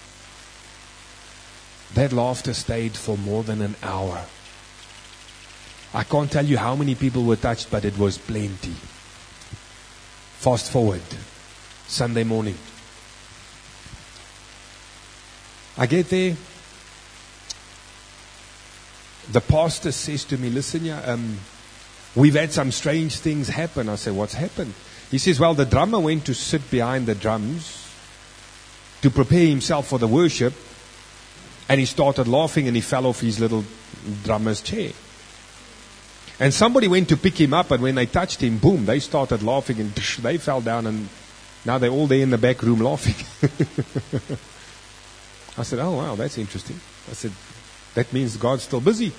that laughter stayed for more than an hour. I can't tell you how many people were touched, but it was plenty. Fast forward, Sunday morning. I get there. The pastor says to me, listen, yeah, um, we've had some strange things happen. I say, what's happened? He says, well, the drummer went to sit behind the drums to prepare himself for the worship, and he started laughing and he fell off his little drummer's chair. And somebody went to pick him up, and when they touched him, boom, they started laughing, and they fell down, and now they're all there in the back room laughing. I said, oh, wow, that's interesting. I said, that means God's still busy.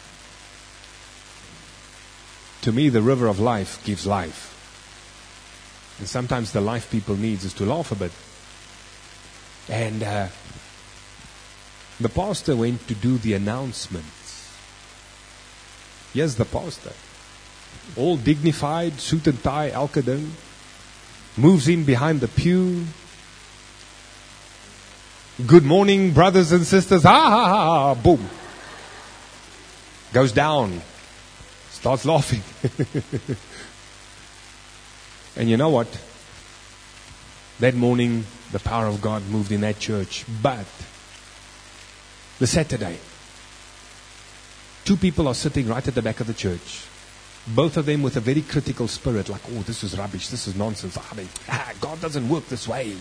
To me, the river of life gives life. And sometimes the life people need is to laugh a bit. And uh, the pastor went to do the announcements. Here's the pastor, all dignified, suit and tie, elke ding, moves in behind the pew. Good morning, brothers and sisters. Ha ha ha, boom. Goes down, starts laughing. And you know what? That morning, the power of God moved in that church. But the Saturday, two people are sitting right at the back of the church. Both of them with a very critical spirit, like, oh, this is rubbish, this is nonsense. I mean, ah, God doesn't work this way.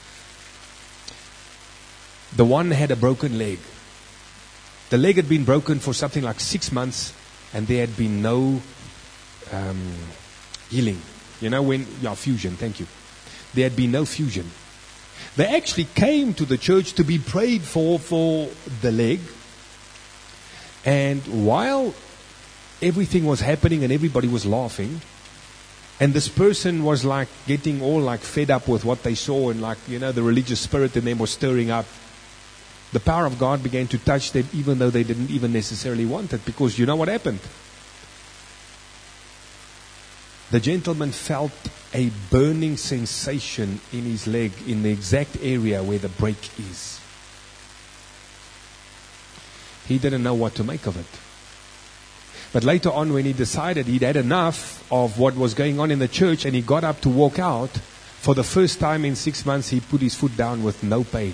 The one had a broken leg. The leg had been broken for something like six months, and there had been no um, healing. You know, when, yeah, fusion, thank you. There had been no fusion. They actually came to the church to be prayed for, for the leg. And while everything was happening and everybody was laughing, and this person was like getting all like fed up with what they saw, and like, you know, the religious spirit in them was stirring up, the power of God began to touch them even though they didn't even necessarily want it. Because you know what happened? The gentleman felt a burning sensation in his leg, in the exact area where the break is. He didn't know what to make of it. But later on, when he decided he'd had enough of what was going on in the church and he got up to walk out, for the first time in six months, he put his foot down with no pain.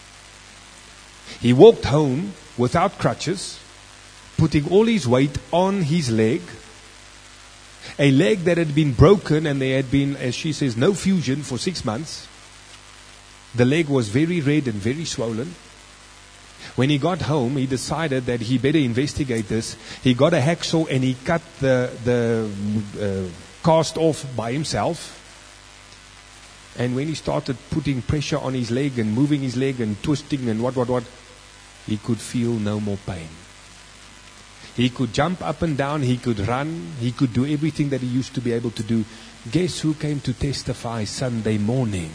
He walked home without crutches, putting all his weight on his leg, A leg that had been broken and there had been, as she says, no fusion for six months. The leg was very red and very swollen. When he got home, he decided that he better investigate this. He got a hacksaw and he cut the, the uh, cast off by himself. And when he started putting pressure on his leg and moving his leg and twisting and what, what, what, he could feel no more pain. He could jump up and down, he could run, he could do everything that he used to be able to do. Guess who came to testify Sunday morning?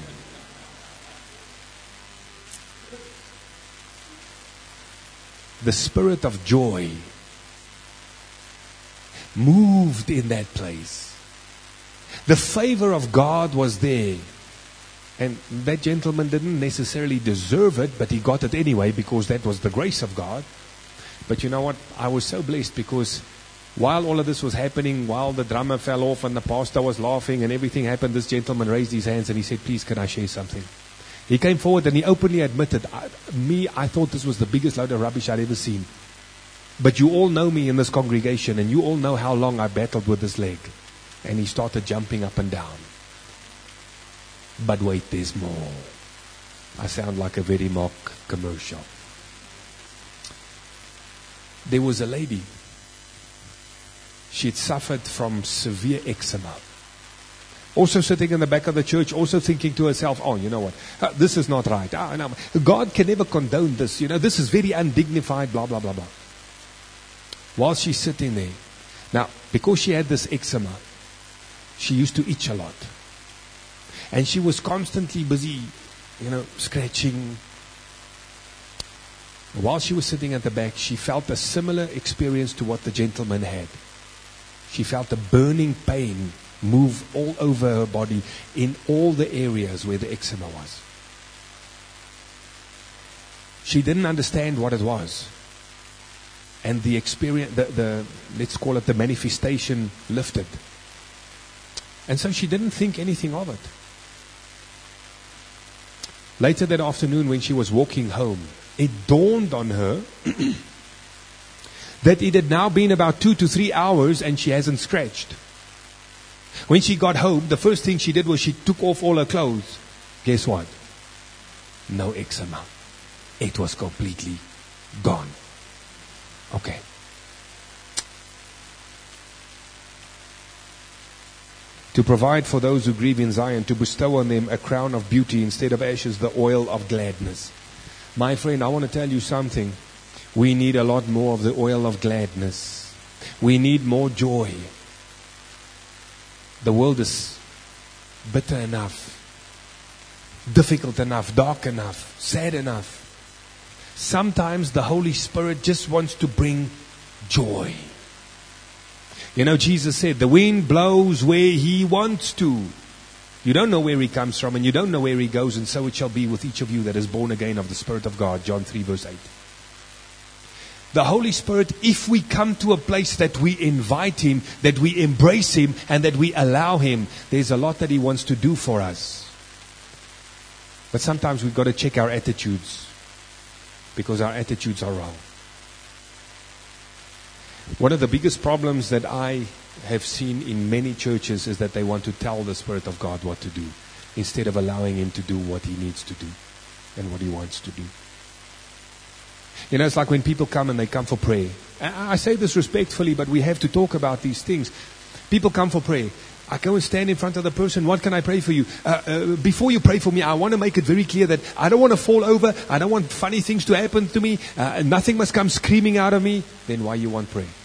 The spirit of joy moved in that place. The favor of God was there. And that gentleman didn't necessarily deserve it, but he got it anyway because that was the grace of God. But you know what? I was so blessed because while all of this was happening, while the drummer fell off and the pastor was laughing and everything happened, this gentleman raised his hands and he said, please, can I share something? He came forward and he openly admitted, I, me, I thought this was the biggest load of rubbish I'd ever seen. But you all know me in this congregation and you all know how long I battled with this leg. And he started jumping up and down. But wait, there's more. I sound like a very mock commercial. There was a lady. She'd suffered from severe eczema. Also sitting in the back of the church, also thinking to herself, oh, you know what, uh, this is not right. Ah, no, God can never condone this. You know, this is very undignified, blah, blah, blah, blah. While she's sitting there. Now, because she had this eczema, she used to itch a lot. And she was constantly busy, you know, scratching. While she was sitting at the back, she felt a similar experience to what the gentleman had. She felt a burning pain move all over her body in all the areas where the eczema was. She didn't understand what it was. And the experience, the, the let's call it the manifestation, lifted. And so she didn't think anything of it. Later that afternoon when she was walking home, it dawned on her that it had now been about two to three hours and she hasn't scratched. When she got home, the first thing she did was she took off all her clothes. Guess what? No eczema. It was completely gone. Okay. To provide for those who grieve in Zion, to bestow on them a crown of beauty instead of ashes, the oil of gladness. My friend, I want to tell you something. We need a lot more of the oil of gladness. We need more joy. The world is bitter enough, difficult enough, dark enough, sad enough. Sometimes the Holy Spirit just wants to bring joy. You know, Jesus said, the wind blows where He wants to. You don't know where He comes from and you don't know where He goes, and so it shall be with each of you that is born again of the Spirit of God. John three verse eight. The Holy Spirit, if we come to a place that we invite Him, that we embrace Him, and that we allow Him, there's a lot that He wants to do for us. But sometimes we've got to check our attitudes, because our attitudes are wrong. One of the biggest problems that I have seen in many churches is that they want to tell the Spirit of God what to do, instead of allowing Him to do what He needs to do and what He wants to do. You know, it's like when people come and they come for prayer. I say this respectfully, but we have to talk about these things. People come for prayer. I go and stand in front of the person. What can I pray for you? Uh, uh, before you pray for me, I want to make it very clear that I don't want to fall over. I don't want funny things to happen to me. Uh, nothing must come screaming out of me. Then why you want prayer?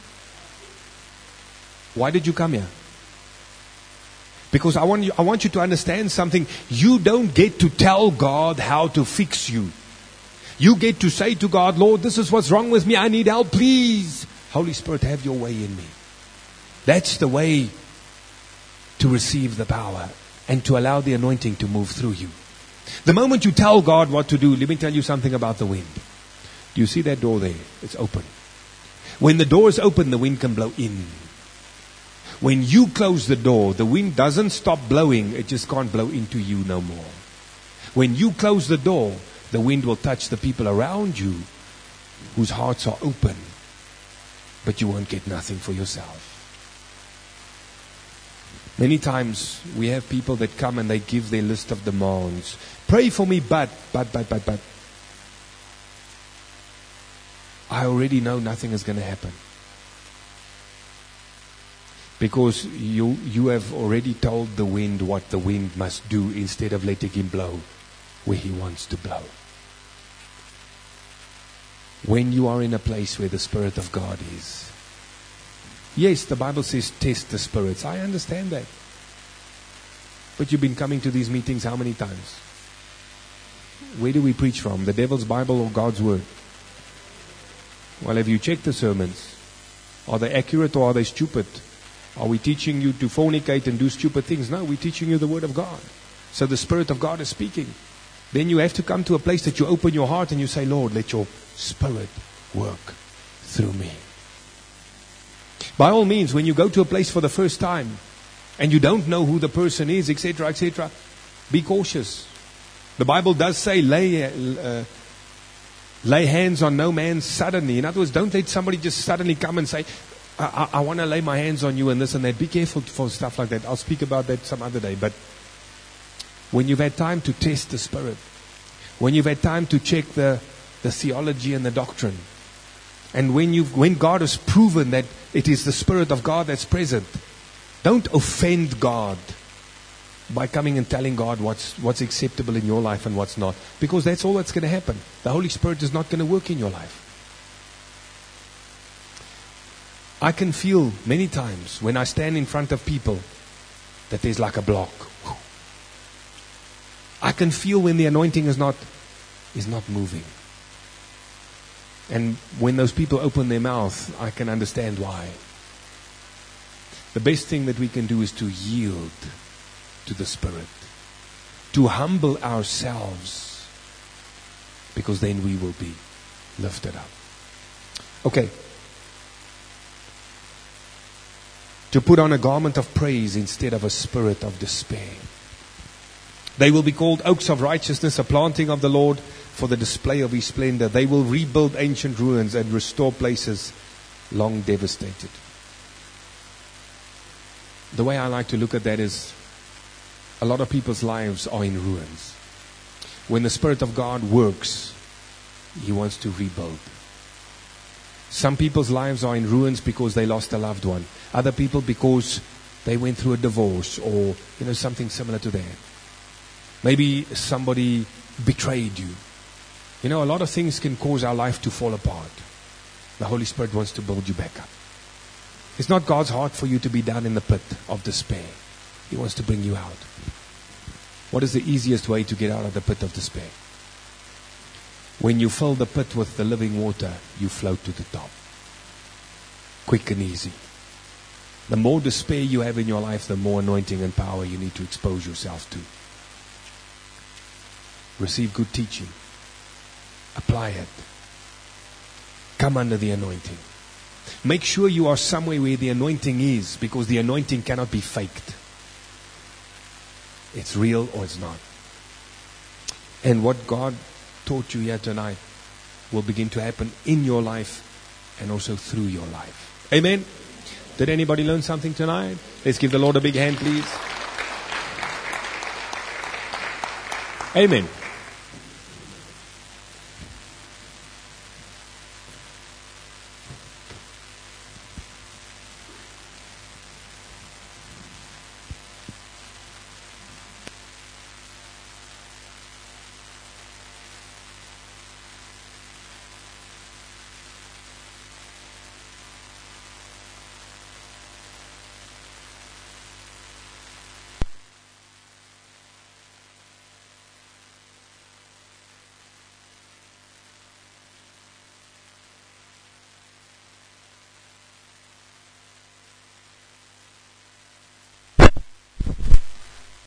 Why did you come here? Because I want you, I want you to understand something. You don't get to tell God how to fix you. You get to say to God, Lord, this is what's wrong with me. I need help, please. Holy Spirit, have your way in me. That's the way to receive the power and to allow the anointing to move through you. The moment you tell God what to do, let me tell you something about the wind. Do you see that door there? It's open. When the door is open, the wind can blow in. When you close the door, the wind doesn't stop blowing. It just can't blow into you no more. When you close the door, the wind will touch the people around you whose hearts are open, but you won't get nothing for yourself. Many times we have people that come and they give their list of demands. Pray for me, but, but, but, but, but. I already know nothing is going to happen. Because you, you have already told the wind what the wind must do instead of letting him blow where he wants to blow. When you are in a place where the Spirit of God is. Yes, the Bible says test the spirits. I understand that. But you've been coming to these meetings how many times? Where do we preach from? The devil's Bible or God's Word? Well, have you checked the sermons? Are they accurate or are they stupid? Are we teaching you to fornicate and do stupid things? No, we're teaching you the Word of God. So the Spirit of God is speaking. Then you have to come to a place that you open your heart and you say, Lord, let your Spirit work through me. By all means, when you go to a place for the first time and you don't know who the person is, et cetera, et cetera, be cautious. The Bible does say, lay, uh, lay hands on no man suddenly. In other words, don't let somebody just suddenly come and say, I, I, I want to lay my hands on you and this and that. Be careful for stuff like that. I'll speak about that some other day. But when you've had time to test the Spirit, when you've had time to check the, the theology and the doctrine, and when you've, when God has proven that it is the Spirit of God that's present, don't offend God by coming and telling God what's, what's acceptable in your life and what's not. Because that's all that's going to happen. The Holy Spirit is not going to work in your life. I can feel many times when I stand in front of people that there's like a block. I can feel when the anointing is not, is not moving. And when those people open their mouth, I can understand why. The best thing that we can do is to yield to the Spirit. To humble ourselves. Because then we will be lifted up. Okay. To put on a garment of praise instead of a spirit of despair. They will be called oaks of righteousness, a planting of the Lord for the display of His splendor. They will rebuild ancient ruins and restore places long devastated. The way I like to look at that is a lot of people's lives are in ruins. When the Spirit of God works, He wants to rebuild. Some people's lives are in ruins because they lost a loved one. Other people because they went through a divorce or, you know, something similar to that. Maybe somebody betrayed you. You know, a lot of things can cause our life to fall apart. The Holy Spirit wants to build you back up. It's not God's heart for you to be down in the pit of despair. He wants to bring you out. What is the easiest way to get out of the pit of despair? When you fill the pit with the living water, you float to the top. Quick and easy. The more despair you have in your life, the more anointing and power you need to expose yourself to. Receive good teaching. Apply it. Come under the anointing. Make sure you are somewhere where the anointing is, because the anointing cannot be faked. It's real or it's not. And what God taught you here tonight will begin to happen in your life and also through your life. Amen. Did anybody learn something tonight? Let's give the Lord a big hand, please. Amen.